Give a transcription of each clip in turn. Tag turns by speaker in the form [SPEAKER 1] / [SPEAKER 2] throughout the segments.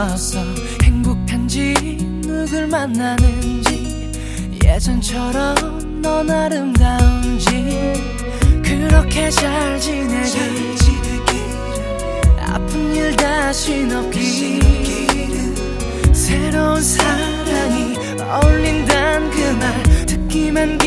[SPEAKER 1] 보였어. 행복한지 누굴 만나는지 예전처럼 넌 아름다운지 그렇게 잘 지내길 아픈 일 다신 없길 새로운 사랑이 어울린단 그 말 듣기만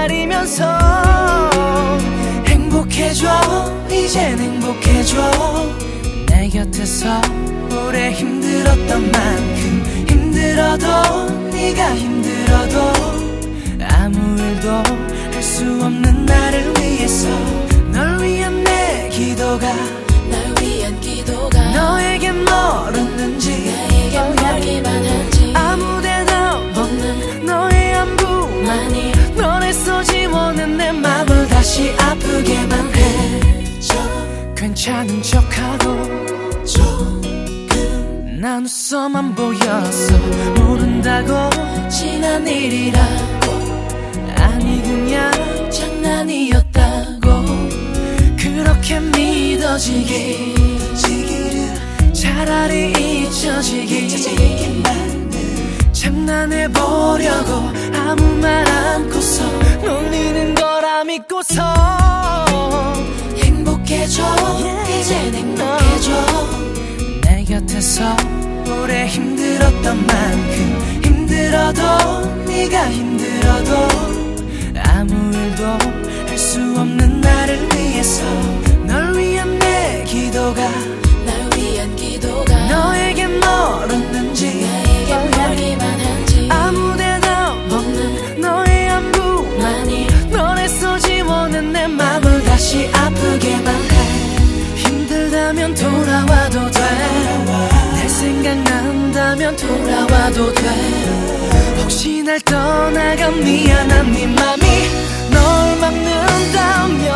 [SPEAKER 1] 기다리면서 행복해져 이젠 행복해져 내 곁에서 오래 힘들었던 만큼 힘들어도 네가 힘들어도 아무 일도 할 수 없는 나를 위해서 널 위한 내 기도가
[SPEAKER 2] 날 위한 기도가
[SPEAKER 1] 너에게 멀었는지
[SPEAKER 2] 나에게 멀기만 한지
[SPEAKER 1] 아무 대답 없는 너의 안부만이 너에서 지워낸 내 맘을 다시 아프게만 해줘. 괜찮은 척하고 조금 난 웃어만 보였어. 모른다고
[SPEAKER 2] 지난 일이라고
[SPEAKER 1] 아니 그냥
[SPEAKER 2] 장난이었다고
[SPEAKER 1] 그렇게 믿어지기를 차라리 잊혀지기만 장난해보려고 아무 말 않고서 놀리는 거라 믿고서
[SPEAKER 2] 행복해져 이젠 행복해져
[SPEAKER 1] 내 곁에서 오래 힘들었던 만큼 힘들어도 네가 힘들어도 아무 일도 할 수 없는 나를 위해서 널 위한 내 기도가
[SPEAKER 2] 날 위한 기도가
[SPEAKER 1] 너에게 멀었는지
[SPEAKER 2] 나에게 멀기만 한지
[SPEAKER 1] 아무 대답 없는 너의 안부만이 너에서 지워낸 내 맘을 다시 아프게만 해. 힘들다면 돌아와도 돼. 내 생각난다면 돌아와도 돼. 혹시 날 떠나가 미안한 네 맘이 널 막는다면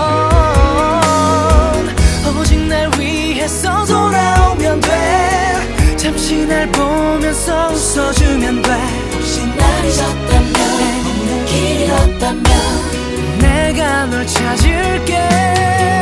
[SPEAKER 1] 오직 날 위해서 돌아오면 돼. 잠시 날 보면서 웃어주면 돼.
[SPEAKER 2] 혹시 날 잊었다면 없는 길 잃었다면
[SPEAKER 1] 내가 널 찾을게.